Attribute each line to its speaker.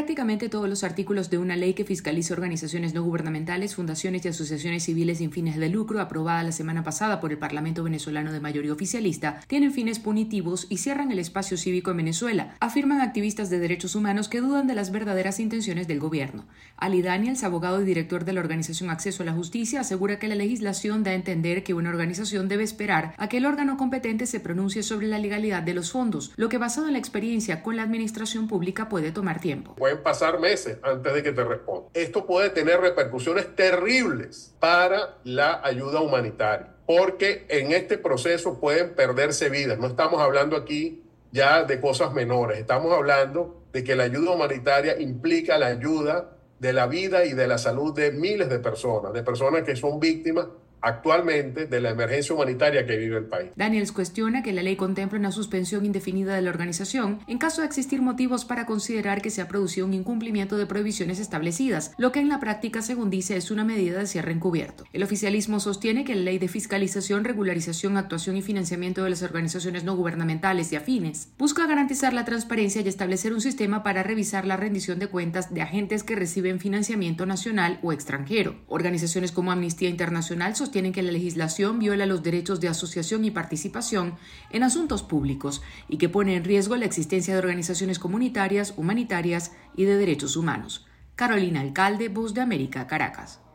Speaker 1: prácticamente todos los artículos de una ley que fiscaliza organizaciones no gubernamentales, fundaciones y asociaciones civiles sin fines de lucro, aprobada la semana pasada por el Parlamento venezolano de mayoría oficialista, tienen fines punitivos y cierran el espacio cívico en Venezuela, afirman activistas de derechos humanos que dudan de las verdaderas intenciones del gobierno. Ali Daniels, abogado y director de la organización Acceso a la Justicia, asegura que la legislación da a entender que una organización debe esperar a que el órgano competente se pronuncie sobre la legalidad de los fondos, lo que basado en la experiencia con la administración pública puede tomar tiempo.
Speaker 2: Pueden pasar meses antes de que te responda. Esto puede tener repercusiones terribles para la ayuda humanitaria, porque en este proceso pueden perderse vidas. No estamos hablando aquí ya de cosas menores, estamos hablando de que la ayuda humanitaria implica la ayuda de la vida y de la salud de miles de personas que son víctimas actualmente de la emergencia humanitaria que vive el país.
Speaker 1: Daniels cuestiona que la ley contemple una suspensión indefinida de la organización en caso de existir motivos para considerar que se ha producido un incumplimiento de prohibiciones establecidas, lo que en la práctica, según dice, es una medida de cierre encubierto. El oficialismo sostiene que la ley de fiscalización, regularización, actuación y financiamiento de las organizaciones no gubernamentales y afines busca garantizar la transparencia y establecer un sistema para revisar la rendición de cuentas de agentes que reciben financiamiento nacional o extranjero. Organizaciones como Amnistía Internacional sostienen que la legislación viola los derechos de asociación y participación en asuntos públicos y que pone en riesgo la existencia de organizaciones comunitarias, humanitarias y de derechos humanos. Carolina Alcalde, Voz de América, Caracas.